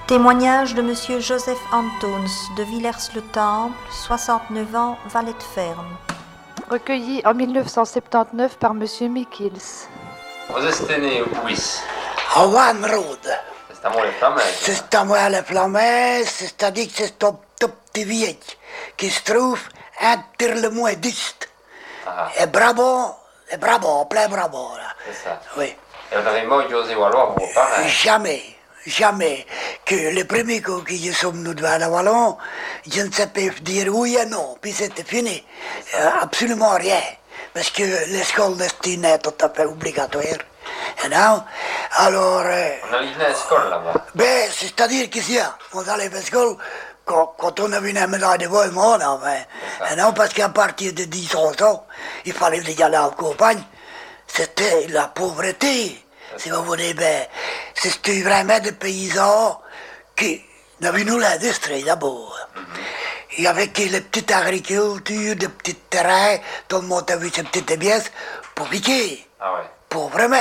Témoignage de Monsieur Joseph Antons de Villers-le-Temple, 69 ans, valet de ferme. Recueilli en 1979 par Monsieur Mikkels. Vous êtes né où ici? A Vanrode. C'est à moi les flammes. C'est à moi les flammes, c'est-à-dire que c'est un tout petit vieil qui se trouve entre le mois d'Ist. Et Brabant, plein Brabant là. C'est ça. Oui. Et vous avez mort José Wallois, vos parents? Jamais que les premiers coups qui sont venus devant la Wallon, je ne sais pas dire oui et non, puis c'était fini. Absolument rien. Parce que l'école destinée est tout à fait obligatoire. Et non, alors... On allait à l'école là-bas. Ben, c'est-à-dire qu'ici, on allait à l'école quand on avait une médaille de vol, enfin. Et non, parce qu'à partir de 10 ans, il fallait y aller en campagne. C'était la pauvreté. Si vous voulez, ben, c'était vraiment des paysans qui n'avaient nous l'industrie d'abord. Et avec les petites agricultures, des petits terrains, tout le monde avait ses petites pièces pour piquer. Ah ouais. Pauvrement.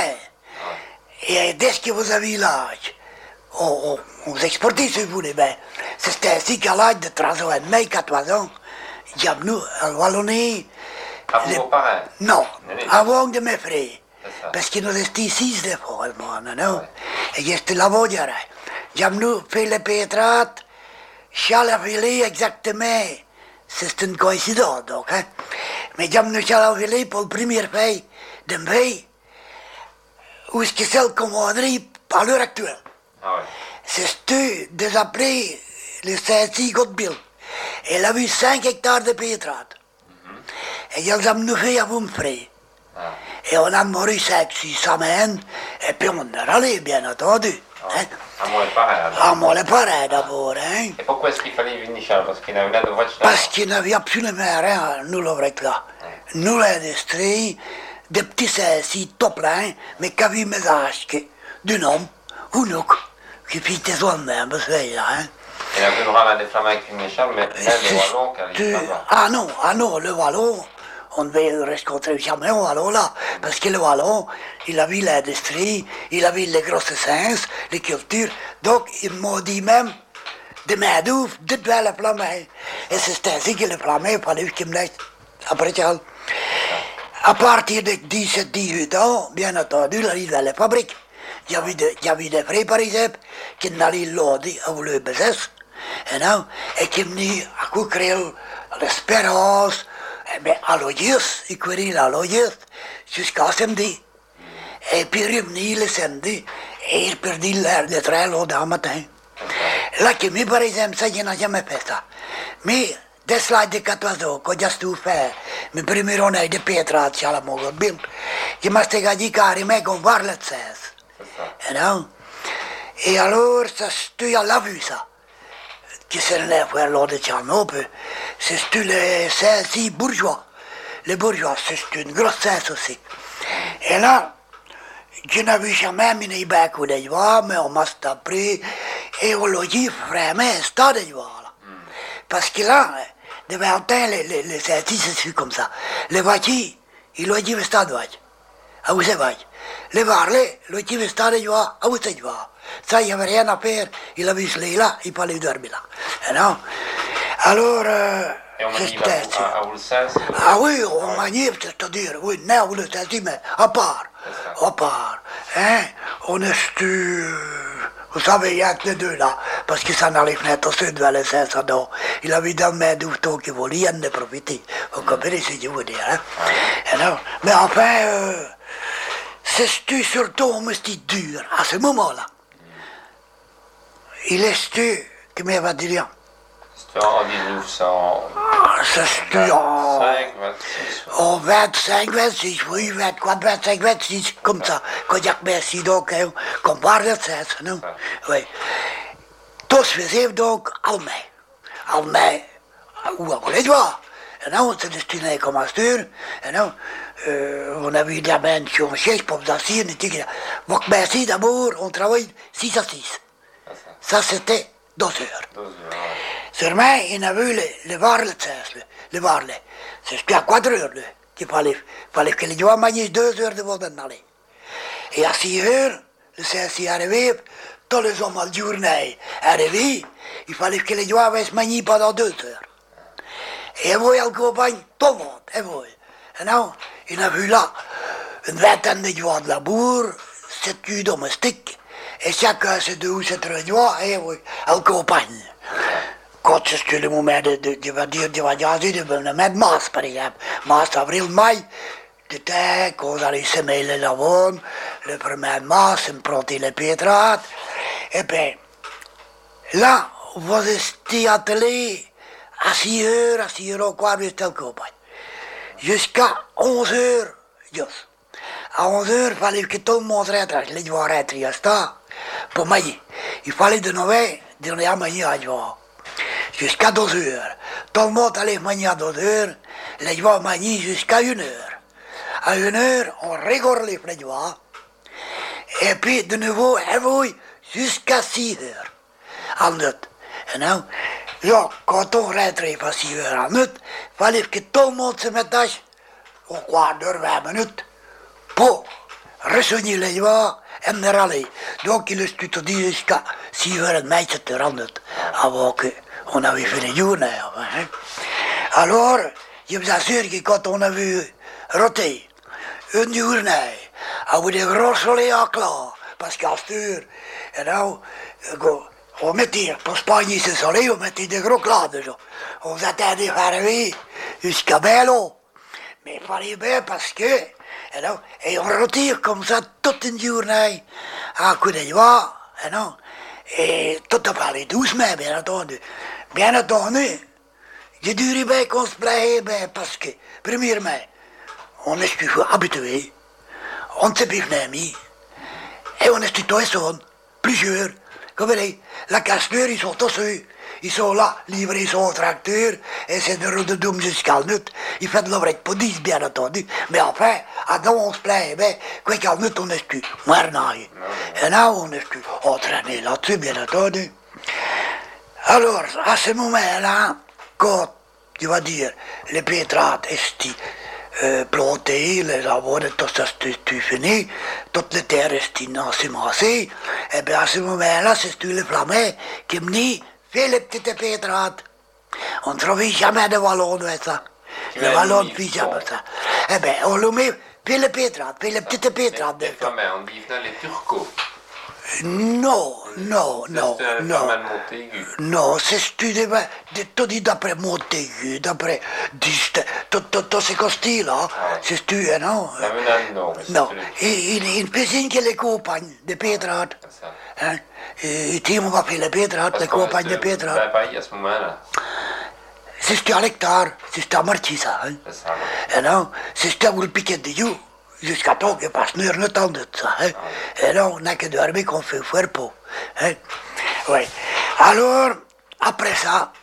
Et dès que vous avez l'âge, on vous exportait, si vous voulez, ben, c'était ainsi qu'à l'âge de 3 ans et demi, 14 ans, il y a nous, en Wallonie... À vos parents? Non, avant de mes frères. Ça. Parce qu'il nous restait 6 des fois, non? Et j'étais là-bas, j'ai nous fait les pétrates, Chalavillé exactement. C'est une coïncidence, donc, hein. Mais j'ai nous Chalavillé pour le premier pays de mai, où est-ce que c'est le commanderie à l'heure actuelle. Ah ouais. C'est des appelés les Saint-Cy Godbill. Elle a eu 5 hectares de pétrates. Et ils ont nous fait à vous me frère. Et on a mouru 5-6 semaines, et puis on est allé, bien entendu. Hein? À moi les parents. À moi les parents d'abord. Hein? Et pourquoi est-ce qu'il fallait venir Charles? Parce qu'il n'avait pas de voiture. Parce qu'il n'avait absolument rien, nous, l'ouvrier là. Nous, l'industrie, des petits saints top plein, mais qui avaient mes âges, d'un homme, ou nous, qui fit des hommes, même, là. Hein? Il a pu me rendre des flammes avec une Charles, mais même les Wallons qui arrivent là-bas. Ah non, le Wallon, on devait le rencontrer jamais au Wallon là, parce que le Wallon, il avait l'industrie, il avait les grosses essences, les cultures, donc il m'a dit même de main-d'oeuvre de devant la flamme. Et c'est ainsi que le flamme, il fallait qu'il me laisse après ça. À partir de 17-18 ans, bien entendu, il arrive à la fabrique. Il y avait des frères, par exemple, qui n'allaient l'auder à le business, et qui venaient à courir l'espérance, mais à l'audience, ils couraient à l'audience jusqu'à samedi. Et puis ils revenaient le samedi, et ils perdaient l'air de train le matin. Là, qui me, par exemple, ça, je n'ai jamais fait ça. Mais, dès l'âge de 14 ans, quand j'ai tout fait, mes premiers ronds de pétrate sur la Mogorbil, je m'ai dit carrément qu'on va le 16. Et alors, ça, tu as vu ça. Qui se relève vers l'ordre de Tchernobyl, c'est les Saint-Cy bourgeois. Les bourgeois, c'est une grosse sens aussi. Et là, je n'avais jamais mis les becs ou des voix, mais on m'a appris, et on l'a dit vraiment, c'est des voix, là. Parce que là, de 20 ans, les Saint-Cy, c'est comme ça. Les voitures, ils l'ont dit, c'est des voitures. Ah, vous savez, les varlets, l'ont dit, c'est des voix, ah, vous savez. Ça, il n'y avait rien à faire, il avait gelé là, il fallait dormir là. Non? Alors, Et on m'a dit à Oulsens? Ah oui, on maniait, c'est-à-dire, oui, non, vous le savez, mais à part. Hein? On est, vous savez, il y a que les deux là, parce que ça dans les fenêtres au sud vers les 500 ans. Il avait dans le main d'outon qui voulait en profiter. Vous comprenez ce que je veux dire, hein? Non? Mais enfin, c'est surtout un mystique dur à ce moment-là. Il est qui m'avait dit rien. C'était en 1900. C'est en 25, 26. En 25, 26, oui, 24, 25, 26, comme ça. Quand il y a merci donc, qu'on parle de ça, non? Oui. Tout se faisait donc allemand, ou on les doigts. Non, c'est destiné comme Astur, non? On avait de la main sur un siège pour vous assurer, on dit, donc merci d'abord, on travaille 6 à 6. Ça, c'était 2 heures. 12 heures, ouais. Sûrement, il a vu le varlet, c'était à 4 heures, qu'il fallait que les gens mangent 2 heures de vol d'en aller. Et à 6 heures, le CSI arrivé, tous les hommes à la journée arrivés, il fallait que les doigts se manient pendant 2 heures. Et moi, elle compagne tout le monde, et moi. Et non, il a vu là une vingtaine de doigts de labour, 7 domestiques, et chacun ses 2 ou 3 doigts, et oui, elle compagne. Quand c'est le moment de mettre mars, par exemple, mars, avril, mai, c'était quand on allait semer le lavon, le 1er mars, on prenait les pétrates, et bien, là, vous étiez attelé à 6 heures, à 6 heures au quart, vous étiez en campagne. Jusqu'à 11 heures, juste. À 11 heures, il fallait que tout le monde rentre, les doigts rentrent, pour mailler. Il fallait de 9 heures, donner à mailler à doigts. Jusqu'à 12 heures. Tout le monde allait manier à 12 heures, les doigts manier jusqu'à 1 heure. À 1 heure, on rigole les doigts. Et puis, de nouveau, jusqu'à 6 heures. En note. Et non, là, quand on rentrait pas 6 heures en note, il fallait que tout le monde se mette au quart d'heure, 20 minutes, pour ressoigner les doigts et me râler. Donc, il est tout dit jusqu'à 6h30, 7h en note, avant qu'on avait fait les journées. Hein. Alors, je vous assure que quand on a vu roter une journée, avec des gros soleils à clair, parce qu'à cette heure, on mettait, pour spagner ce soleil, on mettait des gros clats déjà. On s'attendait à arriver jusqu'à Bello. Mais il fallait bien parce que, et on retire comme ça toute une journée à coup de doigts, et tout a parlé doucement, bien entendu. Bien entendu, j'ai dû bien qu'on se plaît, bien parce que, premièrement, on est habitué, on ne s'est plus amis, et on est tout son, plusieurs. Comme vous voyez, la cassure, ils sont tous eux. Ils sont là, livrés sur un tracteur, et c'est de Rotterdam jusqu'à la nuit. Ils font de l'ovrette pour 10, bien entendu. Mais enfin, à nous, on se plaît, ben, quoi qu'à la nuit, on est plus moirnaille. Et là, on est plus entraîné là-dessus, bien entendu. Alors, à ce moment-là, quand, tu vas dire, les pétrates étaient plantés, les avoirs, tout ça, c'est fini, toutes les terres étaient ensemencées, et bien à ce moment-là, c'est le flammet qui me dit, fais les petites pétrates. On ne trouvait jamais de wallon de ça. Le wallon ne fait jamais ça. Eh bien, on le met, fais les pétrates, fais les petites pétrates. Les flammets, on dit les turcos. Non. Non, c'est tout dit d'après Montaigu, d'après tous ces costis-là. C'est tu, non? Non. Une piscine qui les compagne de pétrates. Hein? Et on va faire les pétrates, les compagnes de pétrates. À ce moment-là. C'est à l'hectare, c'est à Marty, ça. Hein? C'est ça. Non, c'est à le piquet de you. Jusqu'à temps que passe une temps de ça. Hein? Et là, on n'a que dormir qu'on fait faire peau. Hein? Oui. Alors, après ça,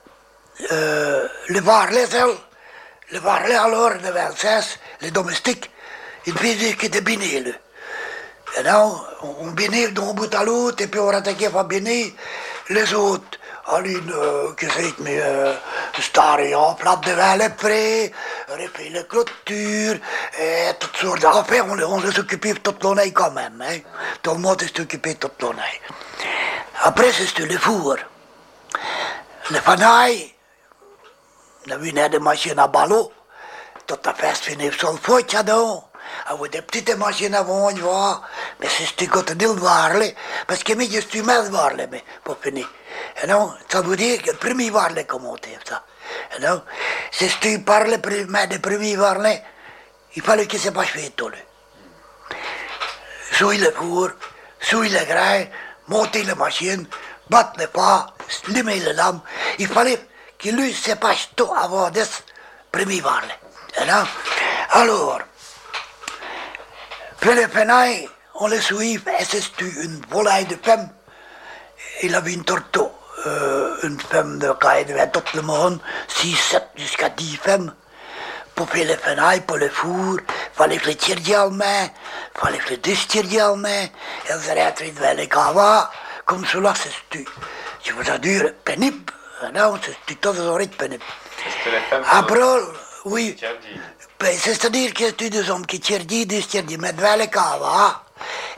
le varlet, alors, le 26, les domestiques, ils faisaient que des binés. Et là, on binait d'un bout à l'autre, et puis on attaquait à biner les autres. Alors, que c'est, mais staré en plate devant les prés, refait les clôtures, et toutes sortes d'affaires, on les occupait toute l'année quand même. Hein. Tout le monde s'est occupé toute l'année. Après, c'était le four. Le fanaille, on avait des machines à ballot, tout à fait fini sur le four, avec des petites machines à vendre, tu vois. Mais c'était quand on dit le varlet, parce que moi, je suis mal le varlet, mais pour finir. Et non, ça veut dire que le premier varlet commentait, ça. Et non, si tu parles de premier varlet, il fallait que ça passe fait tout. Souiller le four, souiller le grain, monter la machine, battre le pas, limer les lames. Il fallait que lui se passe tout avant de ce premier varlet. Et non, alors, puis les fenailles, on les suit, et c'est une volaille de femmes. Il avait une torto, une femme de caille devant tout le monde, 6, 7, jusqu'à 10 femmes. Pour faire les fenailles, pour les fours, il fallait que les tirer en main, il fallait que les déchirer en main. Elles seraient entrées devant les cavats, comme cela, c'est, je vous assure, pénible. Non, c'est tout de pénible. Après, oui. C'est-à-dire que c'est des hommes qui tirent, des tirent, mais devant les cavats.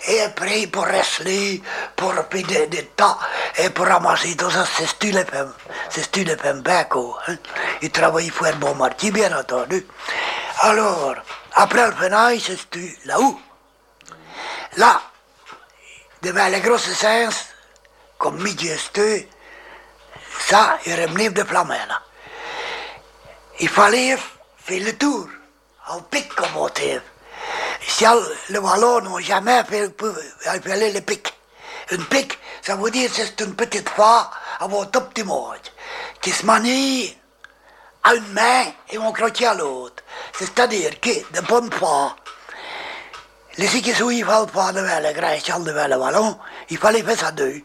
Et après, pour wrestler, pour payer des tas, et pour ramasser tout ça, c'est le Pembeco. Hein. Il travaille pour un bon marquis, bien entendu. Alors, après le fenaille, c'est là-haut. Là, devant les grosses sens, comme midi et ça, il revenait de Flamel. Là. Il fallait faire le tour, en pic comme on dit. Si le Wallon n'a jamais fait le pic. Une pic, ça veut dire que c'est une petite fois avec un tout petit mot qui se manie à une main et on croquait à l'autre. C'est-à-dire que, de bonne foi, les qui sont il fallait pas devant le Grèce, devant le Wallon, il fallait faire ça deux.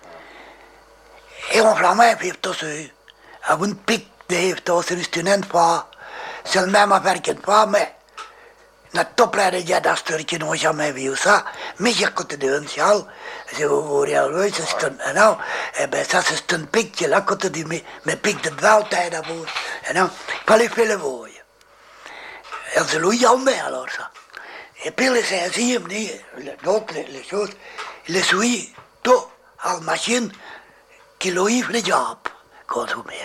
Et on flammait puis tout ça. Avec une pic de tout, c'est une fois. C'est le même affaire qu'une fois, mais notre top plein de gars d'astur qui n'ont jamais vu ça, mais j'ai côté de un ciel, si vous voulez, c'est un, non, eh ben ça c'est une pic qui est là côté de mes pics de Valtaire d'abord, non, il fallait faire le voie. Et c'est lui jamais alors ça. Et puis les cinquièmes, d'autres les choses, les suit tout à la machine qui lui fait le job, quand vous m'avez.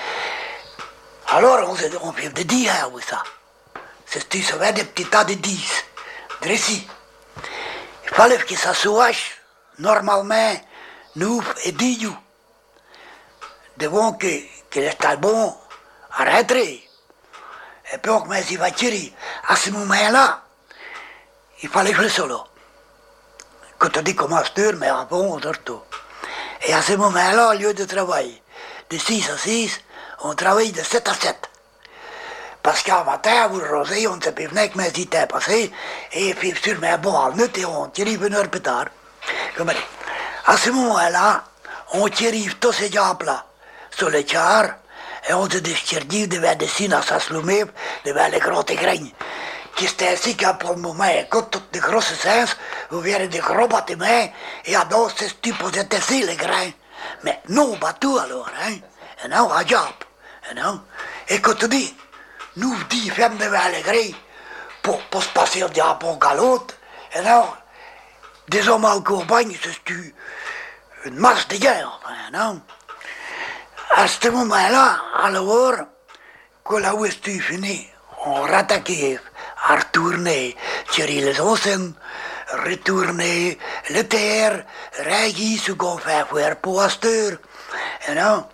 Alors on fait des 10 avec ça. C'est ça va des petits tas de 10, dressés. Il fallait que ça soit normalement 9 et 10 jours. Devant que les talbons arrêteraient. Et puis on commence à tirer. À ce moment-là, il fallait faire le solo. Quand on dit comme master, mais avant on dort tout. Et à ce moment-là, au lieu de travail de 6 à 6, on travaille de 7 à 7. Parce qu'un matin, vous le rosez, on ne sait pas venir que mes idées passées, et puis sur mes bois, et on tire une heure plus tard. Comme dit. À ce moment-là, on tire tous ces jambes-là sur les chars, et on se déchire devant des signes à s'asslumer, devant les gros égrègnes. Qui c'est ainsi qu'à pour le moment, écoute toutes les grosses sens, vous verrez des gros bâtiments, et à dos, c'est supposé ici les grains. Mais non, bateau alors, hein, et non, à job, et non. Et quand tu dis, nous dit ferme devant les grilles pour se passer d'un bon à l'autre. Et non, des hommes en campagne, c'est une masse de guerre, enfin, non. À ce moment-là, alors, quand la ouest est fini, on rattaquait, à retourner, tirer les océans, retourner le terre, régler ce qu'on fait faire pour Astur, et non.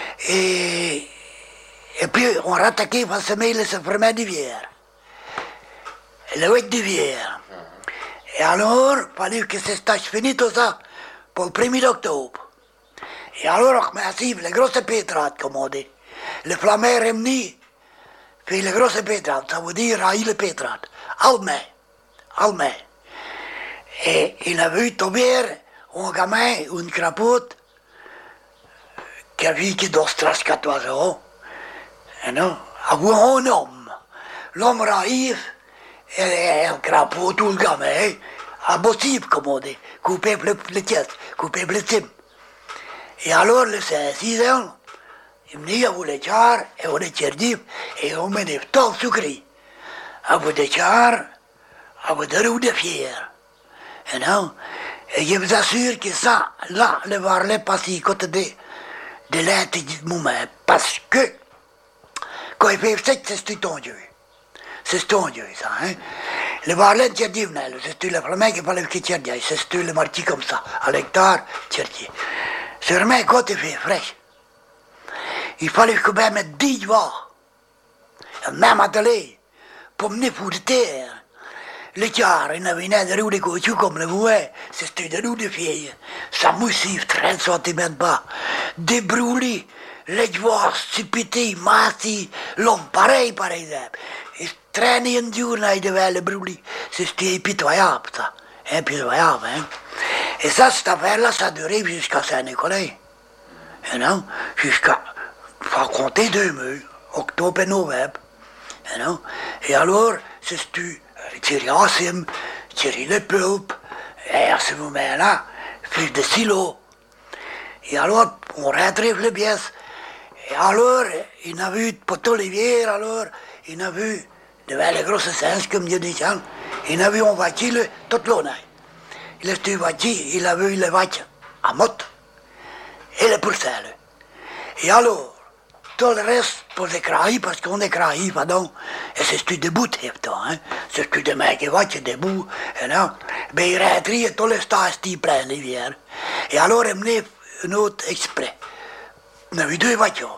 Et puis, on rattaquait pour semer le fermer d'hiver. Le 8 d'hiver. Et alors, il fallait que ce stage finisse tout ça pour le 1er d'octobre. Et alors, on commençait les grosses pétrades, comme on dit. Le flammer est venu, puis les grosses pétrades, ça veut dire railler les pétrades. Allemagne. Et il a vu tomber un gamin, une crapote, qui a vu qu'il doit se trasquer oiseaux. Et non, avoir un homme. L'homme arrive, et le crapaud, tout le gamin, impossible, comme on dit, couper le tête, couper le tim. Et alors, le 6 ans, il me dit, à vous les chars, et on est terdif, et on me dit, tout sucré. À vous les chars, à vous de roues de fier. Et non, et je vous assure que ça, là, le varlet passe à côté de l'être du moment, parce que, quand il fait sec, c'est ton Dieu. C'est ton Dieu, ça, hein. Le varlet tient dit, c'est le premier qui parle qui tient dit, c'est le marquis comme ça, à l'hectare, tient dit. C'est vraiment quand il fait frais. Il fallait quand même mettre 10 jours, même atelier, pour mener pour la terre. Les cars, il avait une roue de caoutchouc comme le voie, c'était des roues de fille. Ça moussif, 30 cm bas, débrûlé. Les voix stupidité, massi, l'homme pareil par exemple. Il traînait une journée devant le brûlé. C'était impitoyable, ça. Impitoyable, hein. Et ça, cette affaire-là, ça durait jusqu'à Saint-Nicolas. Et non, jusqu'à, faut compter 2 mois, octobre et novembre. Et non, et alors, c'est tirer en cime, tirer le pulpe, et à ce moment-là, faire des silos. Et alors, on rattrape les pièces. Et alors, il a vu poteau l'hiver, alors, il a vu, devant les grosses sens, comme je dis, il a vu, on va tirer toute l'année. le stuvatier, il avait eu les vaches à motte et les pourcelles. Et alors, tout le reste pour les crailles, parce qu'on est crailles, pardon, et c'est debout, hein, c'est des mecs qui vont debout, et non, ben il rentrait et tout le temps c'était plein l'hiver. Et alors, il menait un autre exprès. On avait deux voitures,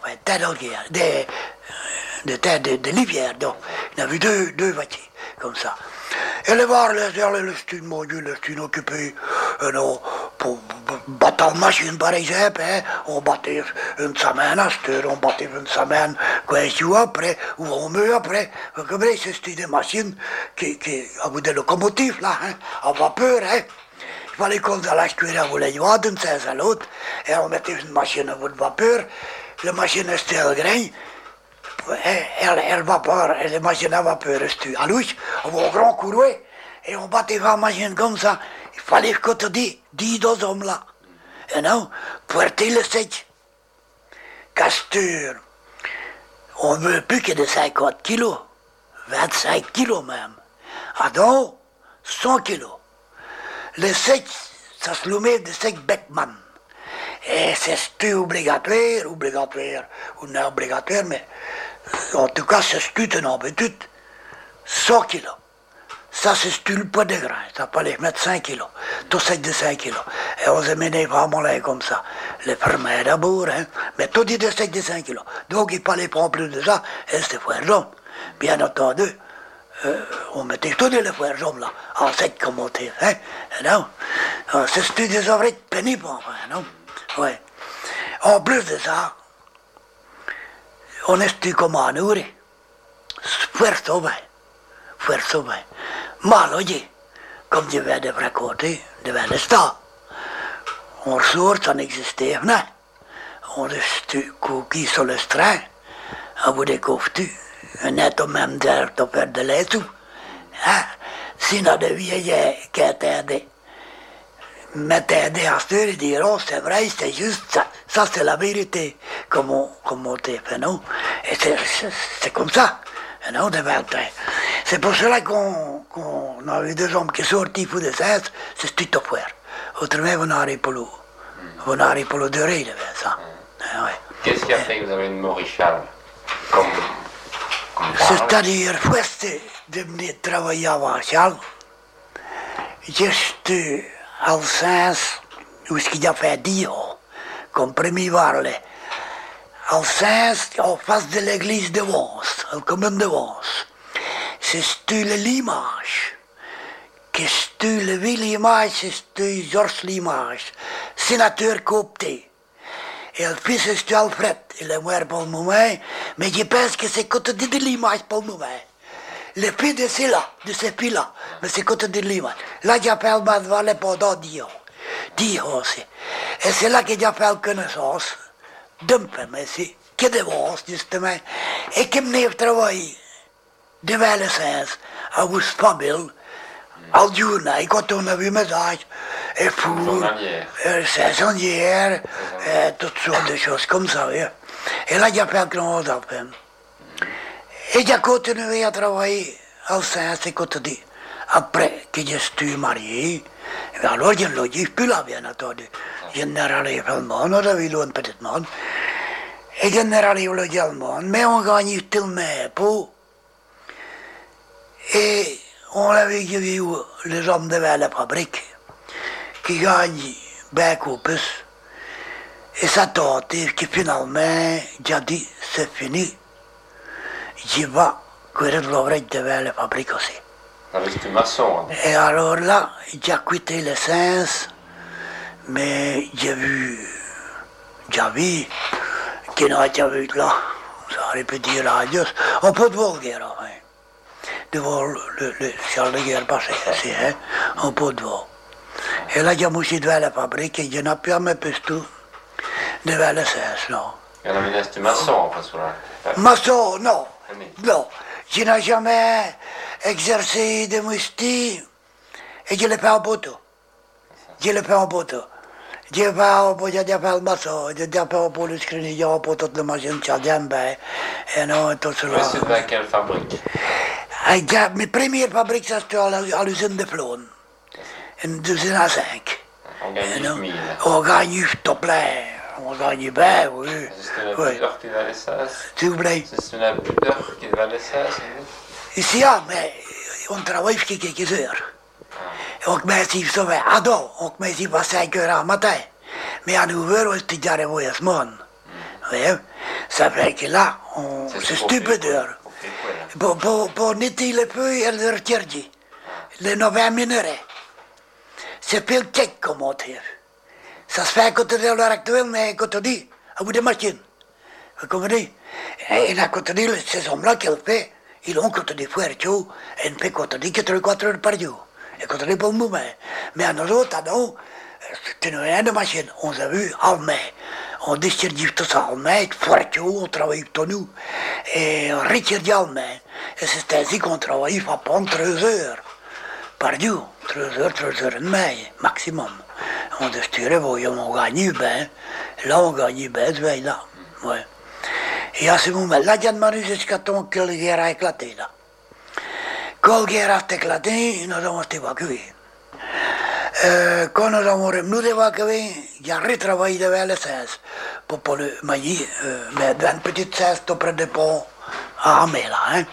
de l'hiver, donc, on avait deux voitures, comme ça. Et les voir, le style, mon Dieu, le style occupé, non, pour battre la machine, par exemple, hein, on battait une semaine à cette heure, on battait une semaine 15 jours après, ou un mois après. Comme ça, c'était des machines qui avaient des locomotives, là, hein, à vapeur, hein. Il fallait qu'on allait acheter à Voulayois d'une sens à l'autre, et on mettait une machine à bout de vapeur, la machine restait le grain, elle vapeur, et la machine à vapeur restait à l'ouche, on avait un grand courouet, et on battait la machine comme ça. Il fallait que tu dis deux hommes là. Et non, porter le sec. Casture, on ne veut plus que de 50 kilos, 25 kilos même. Ah donc, 100 kilos. Le sec, ça se nommait de sec Beckman. Et c'est obligatoire, ou non obligatoire, mais en tout cas, c'est une habitude, 100 kilos. Ça, c'est le poids de grain. Ça fallait mettre 5 kilos. Tout sec de 5 kilos. Et on se menait vraiment là comme ça. Les fermets d'abord, hein. Mais tout dit de sec de 5 kilos. Donc, il fallait prendre plus de ça. Et c'était foire-jaune. Bien entendu, on mettait tous les foire-jaunes là. En sec comme on dit, hein. Non. C'était des ouvriers pénibles, enfin, non. Ouais. En plus de ça, on était comme à nourrir. Foire sauvage. Mal oye, comme je viens de raconter, devant le stade. On sort, ça n'existait rien. On restait couquis sur le train, à bout des couvertures, un net au même d'air de faire de lait tout. Hein? Sinon, des vieillards qui attendaient, m'attendaient à ce et dire, oh, c'est vrai, c'est juste, ça c'est la vérité, comme on dit, non? Et c'est comme ça. Non, devant le train. C'est pour cela qu'on avait des hommes qui sortaient pour des cesses, c'est tout au foire. Autrement, vous n'aurez pas le durée de ça. Ouais. Qu'est-ce qui a fait que vous avez une Maurichal comme C'est-à-dire, de venir travailler à Marshall, j'étais au sens où ce qu'il a fait 10 ans, comme premier varle, au sens en face de l'église de Vence, la commune de Vence. C'est l'image. C'est le ville image, c'est Georges l'image, sénateur coopté. Et le fils c'est Alfred, il est mort pour le moment, mais je pense que c'est côté de l'image pour le moment. Le fils de ces filles-là, mais c'est côté de l'image. Là, j'appelle ma valet pendant 10 ans. 10 ans aussi. Et c'est là que j'appelle connaissance d'un peu, mais c'est que de Vence, justement, et qui me travailler devant le sens, à Oustfabille, al giorno, et quand on a vu mes âges, et four, saisonnière, toutes sortes de choses comme ça, oui. Et là, j'ai fait grand enfant. Et j'ai continué à travailler au sens, et quand dit, après que je suis marié, et alors je ne le dis plus là, bien entendu. Je n'arrive pas le monde, on avait un petit monde, et je n'arrive pas le monde, mais on gagne tellement peu. Et on avait vu les hommes devant la fabrique qui gagnent beaucoup plus. Et ça tentait que finalement, j'ai dit, c'est fini. Je vais courir l'ouvrier devant la fabrique aussi. Avec du maçon. Hein. Et alors là, j'ai quitté le sens, mais j'ai vu qu'il n'a pas vu là. Ça aurait pu dire adieu. On peut voir guerre, hein. Devant le char de guerre passé, ici, hein, on peut voir. Et là, j'ai moussé devant la fabrique et je n'ai plus à me tout devant le sens, non. Il y en a mis du maçon, en fait, là. Maçon, non. Non. Je n'ai jamais exercé de moustique et je l'ai fait en poteau. Je l'ai fait en poteau. Je l'ai fait en poteau, j'ai fait le maçon, j'ai fait en poteau, le screen, j'ai fait toute la machine, j'ai fait et non, tout cela. Mais c'est dans quelle fabrique? Mes premières fabriques, ça c'était à l'usine de Flon. une douzaine à 5. On gagne 8 000. On gagne tout plein. On gagne bien, oui. C'est une Oui. pudeur qui valait ça. S'il vous plaît. C'est une pudeur qui valait ça. Ici, mais on travaille jusqu'à quelques heures. On commence ça vers ado. On commence à 5 heures du matin. Mais à 9 heures, on est déjà arrivé à ce monde. Vous voyez? Ça fait que là, c'est stupide d'heure. Pour nettoyer le feu et le recharger. Les 9 minéraux. C'est plus le check comme on dit. Ça se fait à côté de l'heure actuelle, mais à côté de à bout de machine. Vous comprenez? Et à côté de ces hommes-là qu'elle fait, ils ont côté des foires chauds, et ils font côté de 4 heures par jour. Et côté de pour le moment. Mais à nous autres, c'est une de machine. On a vu allemand. On distribue tout ça allemand, foire chaud, on travaille pour nous. Et on recharge allemand. Et c'est ainsi qu'on travaille pendant 3 heures par jour. 3 heures et demie, maximum. On distribue, on gagne bien. Là, on gagne bien, ce veille-là. Ouais. Et à ce moment-là, il y a demandé jusqu'à temps que la guerre a éclaté, là. Quand la guerre a éclaté, nous avons été évacués. Quand nous avons revenu évacués, il y a retravaillé devant le 16 pour le maillir, mettre une petite cesse auprès des ponts à Amé, là, hein.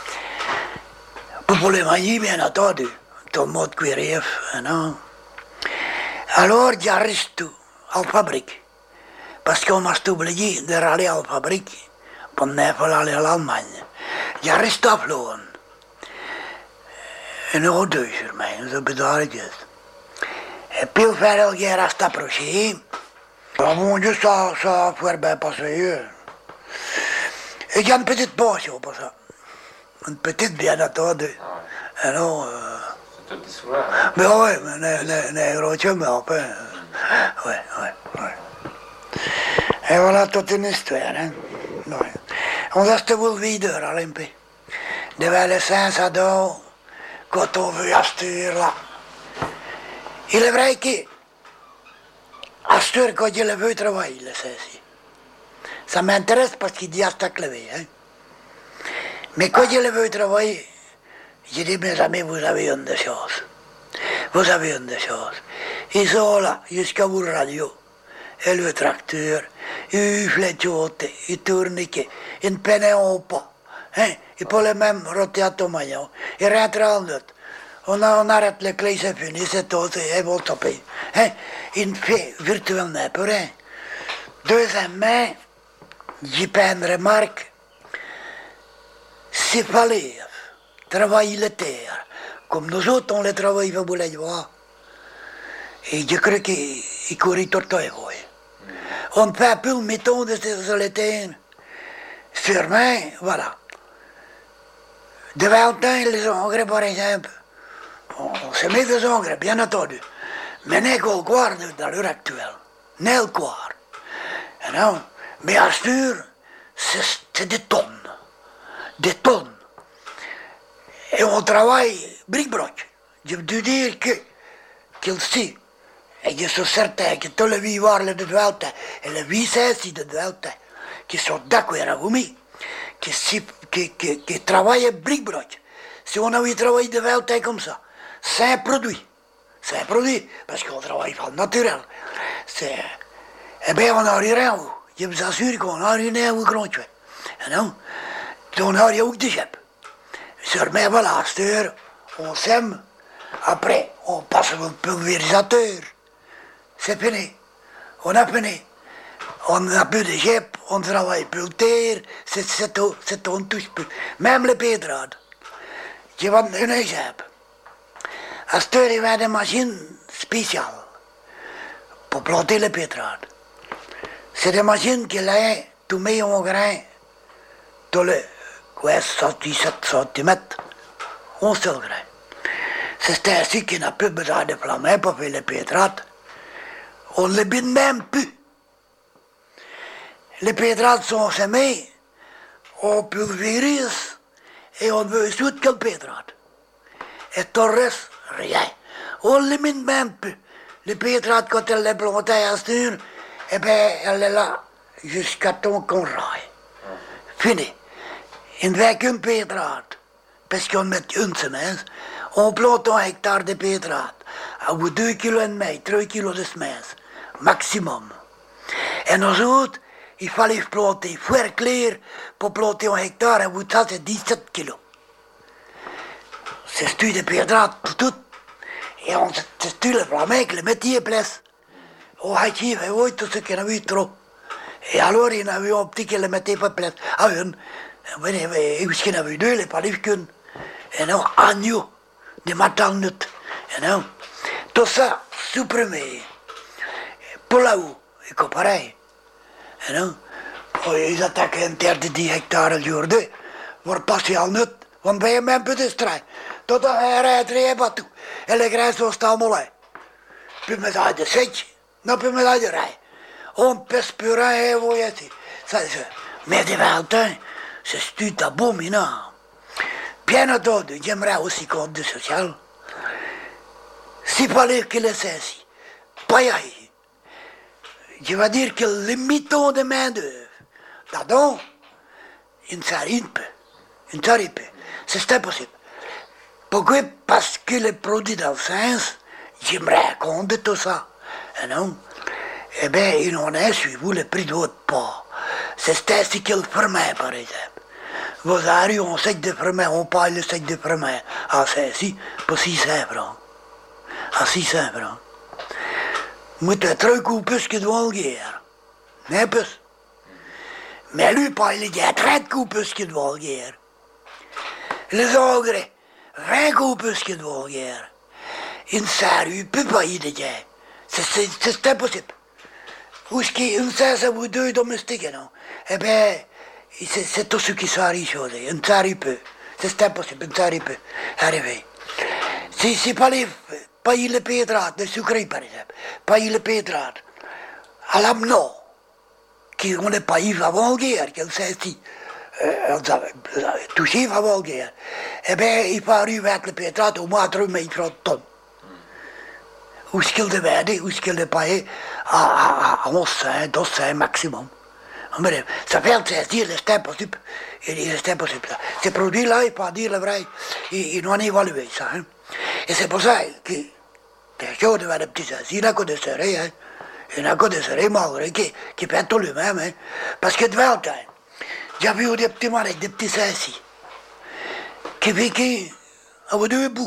Pour le maillir, bien entendu, tout le monde cuirif, non. Alors, il y a resté à la fabrique, parce qu'on m'a oublié de râler à la fabrique pour ne pas aller à l'Allemagne. Il y a resté à Flouen. 1 euro 2 sur moi, ça peut être. Et puis, au faire la guerre s'est approchée. Oh mon Dieu, ça a fait bien passer. Et il y a une petite pension pour ça. Une petite, bien entendu. Alors, C'est tout soir, hein? mais oui, les gros chums, enfin. Oui. Et voilà toute une histoire, hein. Ouais. On a cette boule vide à l'Olympique. Devant les sens à dos, quand on veut acheter là. Il est vrai que, à ce heure, quand je le veux travailler, le ceci. Ça m'intéresse parce qu'il dit à cette clé, hein. Mais quand je le veux travailler, je dis, mes amis, vous avez une des choses. Vous avez une des choses. Ils sont là, jusqu'à vos radios, et le tracteur, et fléchote, et tourniquet, une peine en pas, hein, et pas le même roté à ton maillot, et rentre en d'autres. On arrête les clés, c'est fini, c'est tout, et vont stopper. Hein? Il fait virtuellement pour rien. Deuxièmement, j'y fais une remarque. S'il fallait travailler la terre, comme nous autres, on le travaille au boulot de bois, et je crois qu'il courait tout le temps. On ne fait plus le méthode de la terre. Sûrement, voilà. Devant le temps, les engrais, par exemple, on se met des engrais, bien entendu. Mais n'est qu'au croire dans l'heure actuelle. N'est le croire. Non? Mais à sûr, c'est des tonnes. Des tonnes. Et on travaille bric-broc. Je veux dire qu'il sait. Et je suis certain que tous les vivants de Dwelte et les vices de Dwelte qui sont d'accord avec moi, qui travaillent bric-broc. Si on avait travaillé de Dwelte comme ça, c'est un produit, parce qu'on travaille pas le naturel. Eh bien, on n'a rien, je vous assure qu'on n'a rien au grand chouette. Non? On n'a rien au déchep. Sûrement, voilà, à cette heure, on sème, après, on passe au pulvérisateur. C'est fini. On a fini. On n'a plus de jep, on travaille plus de terre, c'est tout, on ne touche plus. Même les pétrades. Je vais un exemple. À cette heure, il y a des machines spéciales pour planter les pétrades. C'est des machines qui là, tout met en grain, tous les 17 cm, on seul grain. C'est ainsi qu'il n'a plus besoin de flammer pour faire les pétrades. On ne les bine même plus. Les pétrades sont semées, on pulvérise et on veut suite que le pétrade. Et tout le reste, rien. On ne les mine même plus. Les pétrades, quand elle les plantée à Stur, eh bien, elle est là jusqu'à temps qu'on raille. Fini. Il ne fait qu'une pétrade, parce qu'on met une semence, On plante 1 hectare de pétrate. À bout 2 kg de maïs, 3 kg de semences, maximum. Et nous autres, il fallait planter, faire clair, pour planter 1 hectare, à bout de ça, c'est 17 kg. C'est stu de pétrate pour tout. Et on se stu le flamand, le métier place. On a dit, oui, tout ce qu'il y en a eu trop. Et alors, il y en a eu un petit qui le mettait pas place. Ah, une. Et où qu'il y en a eu 2, il n'y a pas eu qu'une. Et non, agneau, des maternutes. Et non, tout ça, supprimé. Pour là-haut, c'est pareil. Et non, ils attaquent une terre de 10 hectares le jour 2. Vont passer en nut, vont payer même peu de strain. Tot er rijdt bateau. En de grens was het allemaal uit. Puis met uit de zetje, dan puis met uit de rij. On pes purin et voyez. Mais de Valtin, c'est stu abominable. Bien entendu, j'aimerais aussi compte de social. Si fallait qu'il le cesse, pas y aller. Je veux dire que limitons de main d'œuvre. Pardon, une sarine peu. Une sarine peu. C'est impossible. Pourquoi? Parce que les produits dans le sens, j'aimerais compte de tout ça. Et non? Eh bien, il en a suivi le prix de votre part. C'est ainsi que le fromage, par exemple. Vous avez un sac de fromage, on paye le sac de fromage à ceci pour 600 francs. À 600 francs. Moi, tu as 3 coups plus que de Volgaire. Un peu. Mais lui, paye les gars 30 coups plus que de Volgaire. Les engrais, 20 coups plus que de Volgaire. Une sarue ne peut pas y aller. C'est impossible. Ou ce qui une sarre ou 2 domestiques, non? Eh bien, c'est tout ce qui s'arrive chose. Une sarre peut. C'est impossible, une sarre peut arriver. Si pas les payer le pétrate, le sucré par exemple, payer le pétrate, à l'amnon, qui on n'est pas eu avant la guerre, qu'elle sait si, touché avant la guerre, eh bien, il faut arriver avec le pétrate au moins 3 000 francs de tonne. Où est-ce qu'il devait, où est-ce qu'il devait payer à 1100, 1200 maximum. Bref, ça fait dire c'est impossible. C'est impossible. Ces produits-là, il faut dire le vrai, ils n'ont évalué ça. Hein. Et c'est pour ça que les choses devaient être petits assis, il y a que de serrer, hein. Il y a que de serrer malgré qui fait tout lui-même. Hein. Parce que devant le temps, j'ai vu des petits manettes, des petits assis, qui piquaient à 2 bouts.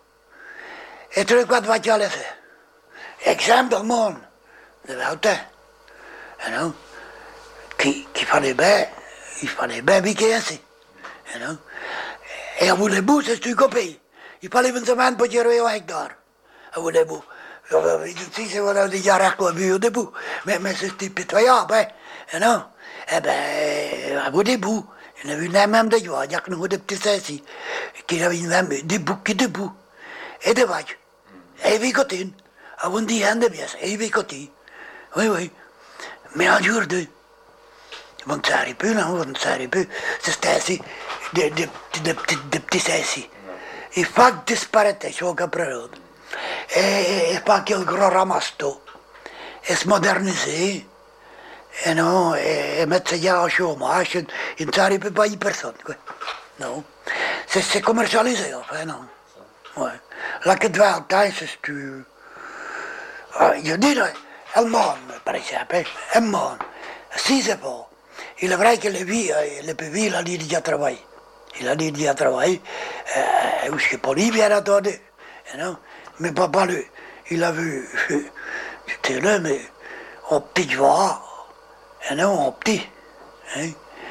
Et tu sais quoi de voiture laisser? Exemple dans le monde, devant le temps. Non? Qu'il fallait bien piquer ainsi. Non? Et à bout les bouts, c'est ce qu'on paye. Il fallait une semaine pour gérer 1 hectare. À bout les bouts. Si c'est voilà déjà réclamé au début. Mais c'était pitoyable, hein? Non? Eh bien, à bout des bouts, il y en avait une même de joie, il y a que nous des petits assis, qui avaient même des bouts qui debout. Et des vaches. Et des cotines. À bout de 10 ans de pièces. Et des cotines. Oui, oui. Mais un jour de. On ne savait plus, non, on ne savait plus. C'était ainsi, des petits assis. Il faut que disparaître, je vois après l'autre. Et pas qu'il gros ramasse tout. Et se moderniser. Et non, et mettre ça en chômage. Il ne savait plus pas y personne, quoi. Non. C'est commercialisé, enfin, non. Ouais. Là, que devant le temps, c'est ce que. Je dis, le monde, par exemple, le monde, si c'est pas. Il est vrai que le PV, il a dit déjà travaillé. Il a dit déjà travaillé. Je ne sais pas lui, bien entendu. Non? Mais pas lui. Il a vu. C'était là, mais en petit voix. Non, en petit. Hein?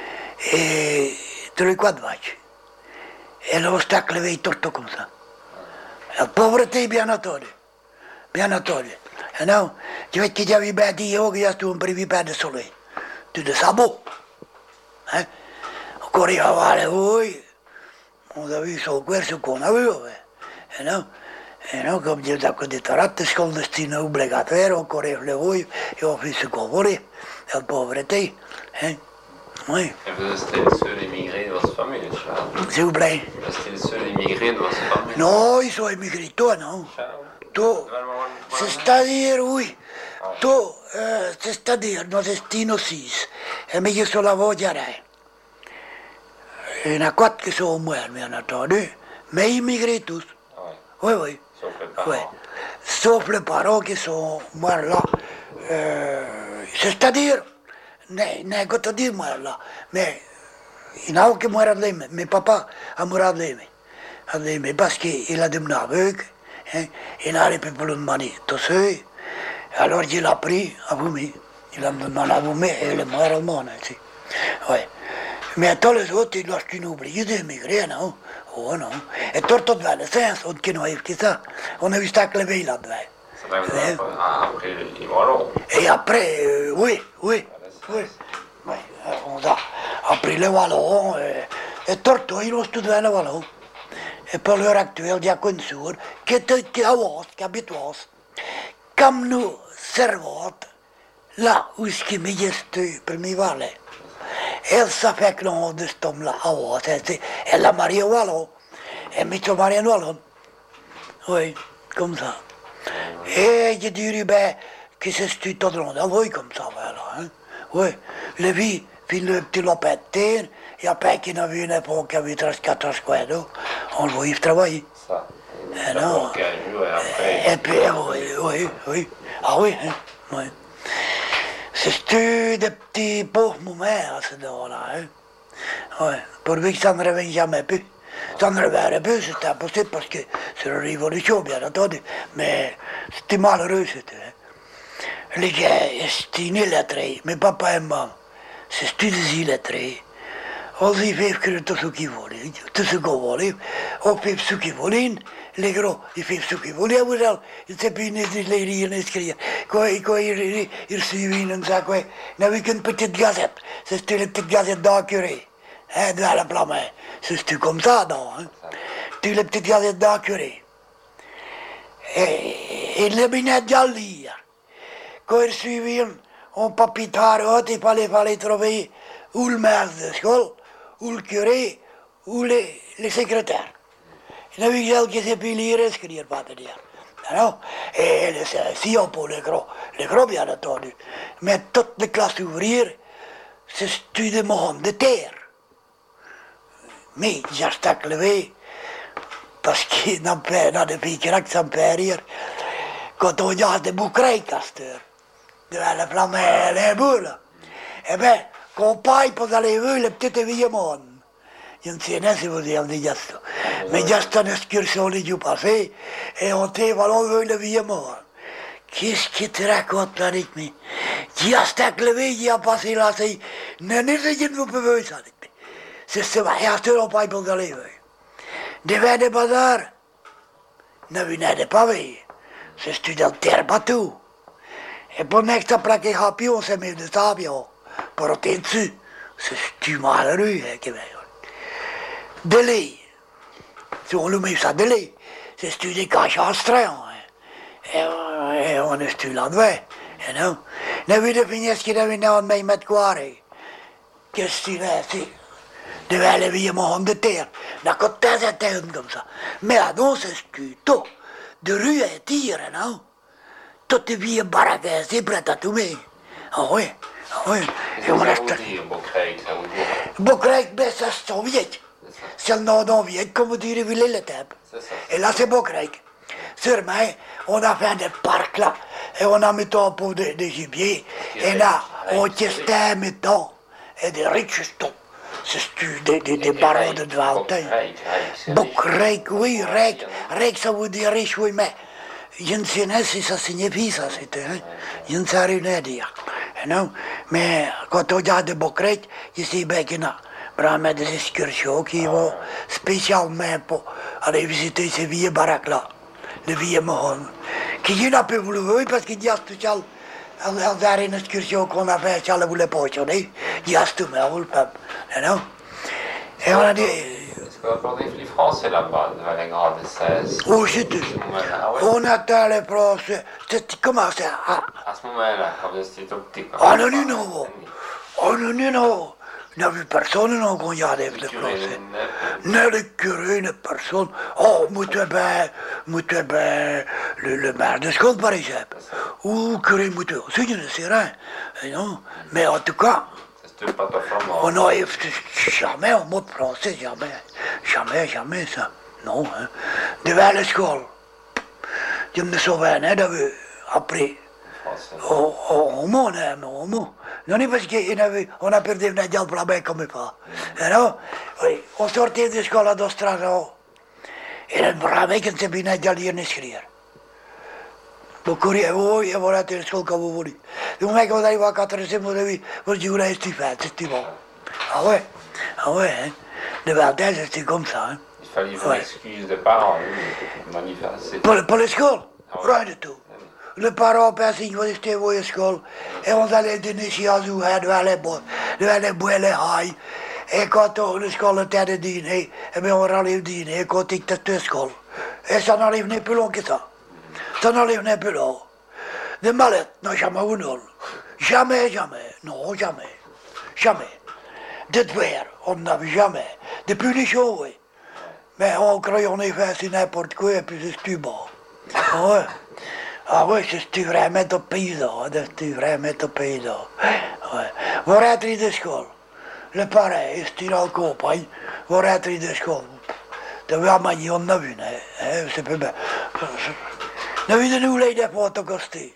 Et tu quoi de vache. Et là, on s'est levé tout comme ça. La pauvreté, bien entendu. Bien entendu. Non? Tu vois qu'il y avait bien dit, il y a tout un privé pas de soleil. Tu de sabots. Hein? Encore il va voir les houilles. On a vu son cuir, ce qu'on a vu. Et non, comme Dieu a connu ta rate, c'est qu'on destine obligatoire, encore les houilles, et on fait ce qu'on voulait. La pauvreté. Hein? Oui. Et vous êtes le seul immigré de votre famille, Charles? S'il vous plaît. Vous êtes le seul immigré de votre famille? Non, ils sont immigrés, toi, non? Charles? Tout. C'est-à-dire, oui. Tout. C'est-à-dire, nos destinos 6. Mais je suis la voiture. Il y en a 4 qui sont morts, bien entendu. Mais immigrés tous. Ah, Oui, oui. Sauf les parents. Oui. Sauf les parents qui sont morts là. C'est-à-dire, n'est que te dire morts là. Mais il n'y a aucun mort à l'aimer. Mais papa a mort à l'aimer. Parce qu'il a demandé avec. Il n'arrive plus de manier tout seul. Alors il a pris à vomir. Il a demandé à vomir et il est mort au monde. Ouais. Mais tous les autres, ils l'ont oublié d'émigrer, non? Oh non. Et tout le sens, on ne a que ça. On a vu ça que lever là-dedans. Ça va être après les Wallons. Et après, oui. On a appris les Wallons. Et tout, ils ont tout devant les Wallons. Et pour l'heure actuelle, il y a qu'une sourde qui habite Was. Comme nous servons là où ce qui m'est resté pour m'y valer. Elle s'est fait que l'on de cet homme-là à Was. Elle a marié Wallon. Elle m'a marié Wallon. Oui, comme ça. Et j'ai dit, ben, que c'est ce tout le monde. Oui, comme ça, voilà. Hein? Oui, le vie, puis le petit lopin de terre, et après qu'il a vu une époque qui avait 4 squares, on le voyait travailler. Ça. Et non. Et puis, oui. Ah oui, hein? Oui. C'est des petits pauvres moments à ce moment-là. Hein? Oui, pourvu que ça ne revienne jamais plus. Ça ne reviendrait plus, c'était impossible parce que c'est la révolution, bien entendu. Mais c'était malheureux, c'était. Hein? Les gars, c'était illettrés. Mes papa et maman, c'était des illettrés. On y fait que tout ce qu'ils voulaient, tout ce qu'on voulait. On fait ce qu'ils voulaient. Les gros, ils font ce qu'ils voulaient. Ils ne savent plus les lire, les écrire. Quand ils suivaient, il n'avait qu'une petite gazette. C'était les petites gazettes d'encuré. Hein, devant la plombe. C'était comme ça, non? Hein? C'était les petites gazettes d'encuré. Et les binettes de lire. Quand ils suivaient, on papitard, il fallait trouver ou le maître de l'école, ou le curé, ou les secrétaires. Il y avait quelqu'un qui sait plus lire et écrire, pas de dire. Non? Et si on pour les gros bien entendu. Mais toutes les classes ouvrières, c'est des monde de terre. Mais j'ai acheté levé, parce qu'il n'a pas de filles qui restent sans périr. Quand on a des boucreilles, Castor, devant la flamme et les boules, eh bien, qu'on paille pour aller voir les petites villes monde. Je ne sais pas si vous avez dit ça. Mais j'ai une excursion les jours passés, et on était allé voir les villes monde. Qu'est-ce qui te raconte là, rythme? J'ai acheté levé, j'ai passé là, c'est. Non, je ne peux pas ça, rythme. C'est ce que on paille pour aller voir. Devant les bazars, ne venez de pas voir. C'est dans le terre partout. Et pendant que ça plaquait happy, on s'est mis de avion pour être dessus. C'est malheureux, hein, délai. Si on le met ça délai, c'est des caches en strain. Et on est là-dedans. Et non, on a vu de finir ce qu'il avait dans le même quoi. Qu'est-ce que c'est? Devant les vieux monde de terre, on a côté à terre comme ça. Mais là, non, c'est tout. De rue et tir, non? Toutes les vieilles baraques, c'est prêt à tout mettre. Ah oui. Et on reste. Bocrec, ça vous dit? Bocrec, ben ça c'est soviétique. C'est le nom d'un vieux, comme vous direz, ville le table. Et là, c'est Bocrec. Sûrement, on a fait des parcs là, et on a mis un peu de gibier, et là, on testait, mettons, et des riches c'est des barreaux de Dvaltin. Bocrec, oui, rec, ça veut dire riche, oui, mais je ne sais pas si ça signifie ça, c'était, hein? Je ne sais rien dire. Non? Mais quand on regarde Bocrec, je sais bien qu'il y a vraiment des excursions qui vont spécialement pour aller visiter ces vieilles baraques-là, les vieilles mohons, qui n'ont pas voulu, parce qu'il y a tout ça, une excursion qu'on a fait, ça ne voulait pas changer, il y a tout, mais on le peut, non? Et on a dit... Est-ce qu'on a encore des flics français là-bas, devant les grandes 16? Oh, c'était... On attend les procès, c'était comment ça? À ce moment-là, quand vous étiez tout petit. Oh non. Il n'y a vu personne non, qu'on y a des procès. Ne le curé, ne personne. Oh, moi, tu es bien, le maire de Scott, par exemple. Ou le curé, moi, je ne sais rien. Non? Mais en tout cas, on n'a jamais un mot de français, jamais ça. Non, hein. Devant l'école, je me souviens d'avoir appris au monde, au monde. Non è perché on a perdu una già la becca come fa. No? On sortait de scola do strada. Era bravo che non sapeva già lì ne scrivere. Lo correvo e volete il scuola che avevo lì. Non è che arrivo a 4 settimane per giurare sti fatti, sti po'. Ah ouais, deve adesso sti come ça. Il fallait une excuse de parents, manifester. Pour le scuola? Rien du tout. Le parents pensaient qu'ils étaient à la scuola et on allait dîner chez eux, devant les bois, les hailles. Et quand le scuola était de dîner, et bien on allait dîner, et quand il était à la scuola. Et ça n'arrive pas plus long que ça. Ça n'arrive pas plus long. Des mallettes, non, jamais ou non. Jamais, non, jamais. De verre, on n'avait jamais. De punitions, oui. Mais on croyait qu'on fait n'importe quoi, et puis c'est tout bon. Ah ouais, c'est vraiment un paysan, c'est vraiment un paysan. Ouais. Vous rentrez de scuola, le pareil, c'est en campagne, vous rentrez de scuola. Dove a mangiare on n'a vu, c'est pas bien. Non vi nu lei da foto così.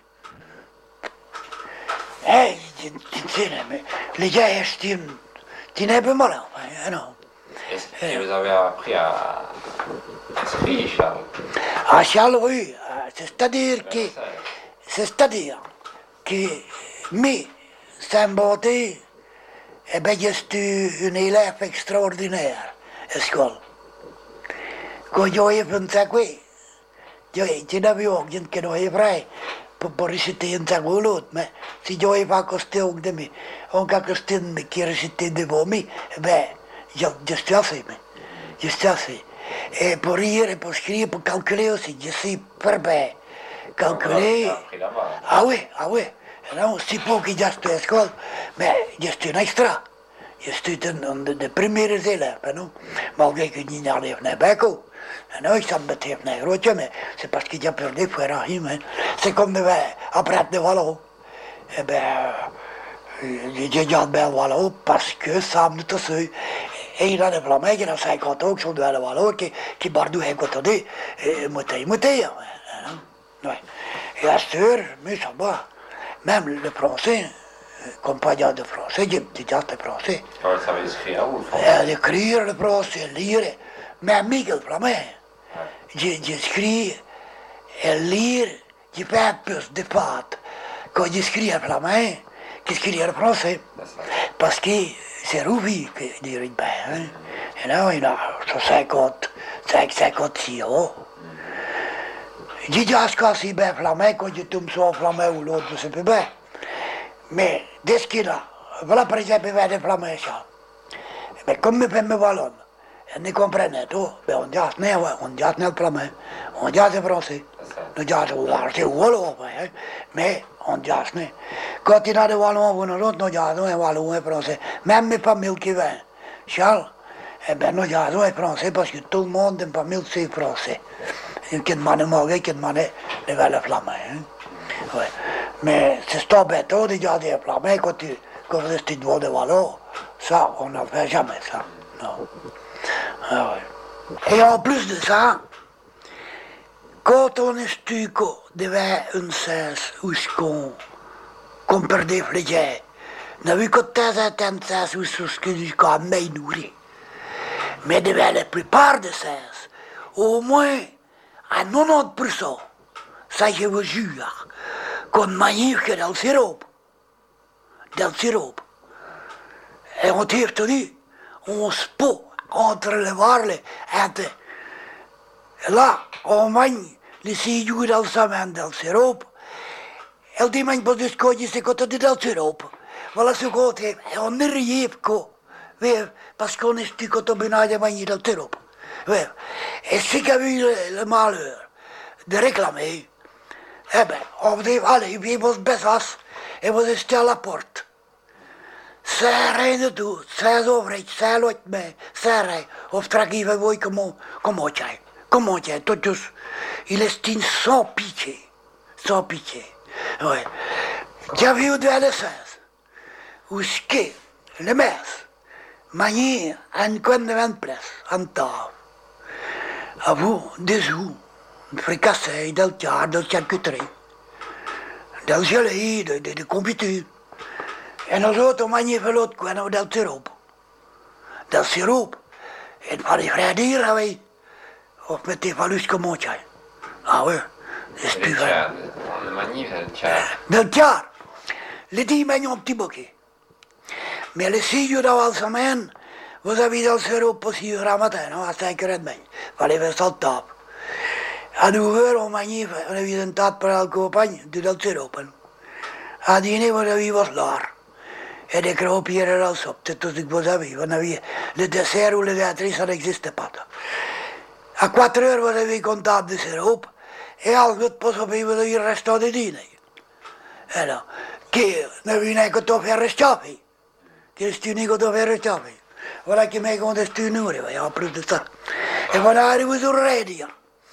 Les gars, tu n'es pas malin, non. Est-ce que vous avez appris à écrire, Charles? À Charles, oui. C'est-à-dire que mais, Saint-Bonté, eh bien, je suis un élève extraordinaire à l'école. Quand j'ai pensé quoi, je n'avais aucun qui n'avait vrai pour réciter un sac ou l'autre, mais si j'avais pas question de moi, on a question qui récitait devant moi, eh bien, je suis assez, je suis assez. Et pour lire, et pour écrire, pour calculer aussi, je suis bien. Calculer. Ah oui. Non, c'est pas que je suis à l'école, mais je suis un extra. Je suis un des premiers élèves, non? Malgré que je n'arrive pas beaucoup. Non, je ne sais pas, mais c'est parce que j'ai perdu pour rien. C'est comme apprendre le wallon. Eh bien, j'ai gardé le wallon parce que ça me touche. Et il y a des flamands qui ont 50 ans qui sont dans le wallon, qui bardouent à côté, et mouté. Ouais. Et à ce heure, mais ça va. Même le français, compagnon de français, j'ai déjà le français. Vous savez écrire où, le français? Écrire le français, lire, même Miguel flamand. J'écris et lire, j'ai fait plus de pâtes quand j'écris en flamand qu'écrire en français. Parce que c'est Rouvi qui dirait bien. Et là, il a 56 ans. J'ai déjà cassé bien flamand quand je tombe sur un flamand ou l'autre, je sais pas bien. Mais dès qu'il a, voilà par exemple, il y a des flamands, ça. Mais comme je fais mes wallons, ils ne comprennent tout, mais on dit le flamand, on dit le français, on dit le wallon, mais on dit le quand il y a des wallons ou l'autre, on dit le wallon et français. Même mes familles qui viennent, Charles, eh bien, nous disons le français parce que tout le monde en famille sait français. Qui demande manger, qui demande le flamand. Ouais. Mais c'est embêtant de garder le flamand quand vous restez devant le wallon. Ça, on n'en fait jamais ça. Non. Ah ouais. Et en plus de ça, quand on est stuco devant une cesse où qu'on perdait les gens, on a vu que de temps en temps cesse où ce que du cas mais nourri. Mais devant la plupart des cesses, au moins à 90%, ça je vous jure, qu'on mange que del sirop. Et on tire tout dit, on se peut entre les varles, et là, on mange les 6 jours del semaine del sirop, et le dimanche pour des codes, c'est côté del sirop. Voilà ce côté, et on ne rit pas, parce qu'on est stu quand on de manger del sirop. Et si qui a eu le malheur de réclamer, eh bien, on dit, allez, puis vous baissez et vous restez à la porte. C'est rien du tout, c'est ouvert, c'est l'autre, mais c'est rien. On traque vous comment tiens, tous. Il est sans pitié. Ouais. J'ai vu de la cesse, où ce qui, le messe, manier un coin de 20 places, en table. À vous, des jours, fricassé, del chiaro, del charcuterie, del gelé, de confiture. E nosotros mangiamo quello del siropo. Del siropo. E per fredire, wij. Of metteva l'uscomoccia. Ah oui, c'est Le plus tchad, on le manie, le tchad. Del chiaro. Le dix un petit bouquet. Mais le 6 jours d'avancement, vous avez del siropo 6 heures matin, no? À 5h30. Fallait faire ça le top. À 9h, on avait un tas per al compagno del siropo. A dîner, vous avez vos l'or. Et des cropières à la soupe, c'est tout ce que vous avez. On avait le dessert ou le gâterie, ça n'existait pas. À 4 heures, vous avez comptable de sirop, et à l'autre poste, vous avez le restant de dîner. Alors, qui ne venait que de faire restaurant, qui est unique de faire restaurant. Voilà qui m'est contesté nous, en plus de ça. Et voilà, arrivé sur le radio.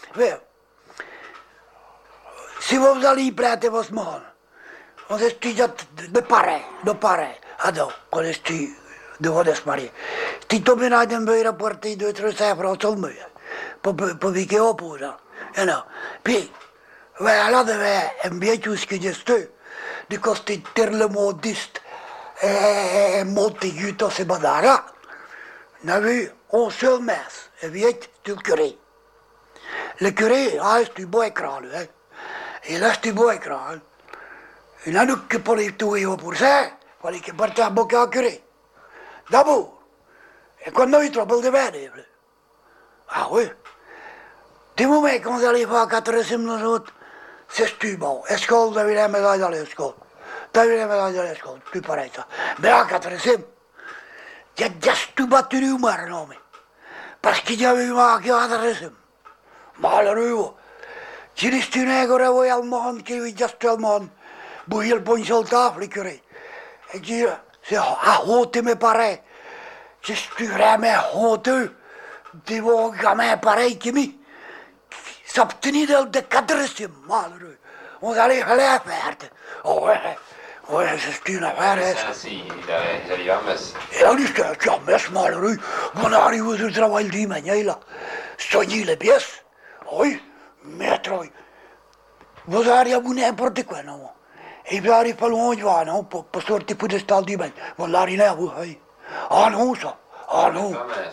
Si vous allez prêter votre monde, on est de pareil, adò, quand je suis devant le marié. Si tu me donnes un peu de porter 200-300 francs sur le mur, pour vivre au bout, you know. Puis, voilà, devait un bien tout ce que je suis, de coster le modiste et monter jutto se badara. On a vu un seul messe, et vite, c'est le curé. Le curé, c'est un beau écran, lui, hein. Et là, c'est un beau écran, hein. Il y en a qui pour les tuer pour ça, il fallait qu'ils partent à bocca à curé. D'abord, et quand noi troppo di bene. Ah oui. Du moment qu'on allait faire 4e nous c'est bon. École, t'avais la médaille dans l'école. T'avais la médaille dans l'école, c'est pareil ça. Mais à 4e, il y a déjà tout battu du mar, non mais. Parce qu'il y avait eu marqué à 4e. Malheureux. Si les stunegor avaient al monde, qui avait déjà tout le monde, bouillir le bon soldat, les curés. Et dire, c'est honte, me paraît. Je suis vraiment honteux de vos gamins pareils qui m'y s'obtenir de 4e, malheureux. On allait la faire. Oh ouais, c'est une affaire. Ça, si, il arrive à messe. Et là, c'est un messe malheureux. On arrive au travail le dimanche, là. Soigner les pièces. Oui, maître, oui. Vous arrivez à n'importe quoi, non? Et puis arrive pas loin, non? Pour sortir pour le stade dimanche. Vous l'arrivez à vous, oui. Ah non, ça. Ah non.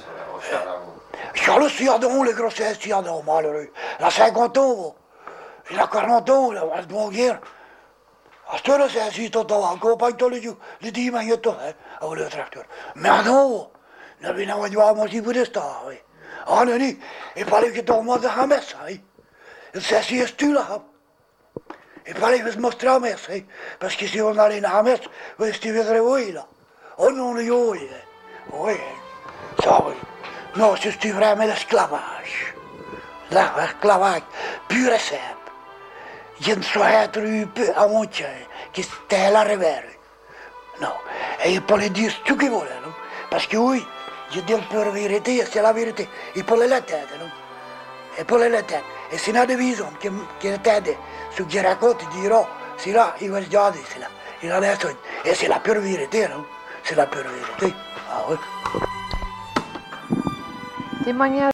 Charles Siardon, les grossesses Siardon, malheureux. Il a 50 ans, il a 40 ans, il va se mourir. À ce temps-là, c'est assis tout le temps, en campagne tous les jours, les dimanches, avec le tracteur. Mais non, il avait un voiture aussi pour le stade, oui. Ah non, il fallait que tout le monde à la messe, oui. Il s'est assis là. Il fallait que se montrer à la messe, oui. Parce que si on allait à la messe, vous estiez oui, là. Oh non, oui. Oui, ça oui. Non, c'est vraiment l'esclavage. L'esclavage pur et simple. Je ne saurais être eu à mon chien, qui était la revers. Non, et il peut le dire ce qu'il voulait, non? Parce que oui, je dis la vérité, c'est la vérité. Il peut la tête, non? Il peut la tête. Et c'est une division qui est tête. Ce que je raconte, il dira, c'est là, il va se dire, c'est là. Il en est une. Et c'est la pure vérité, non? C'est la pure vérité. Ah oui. Témoignage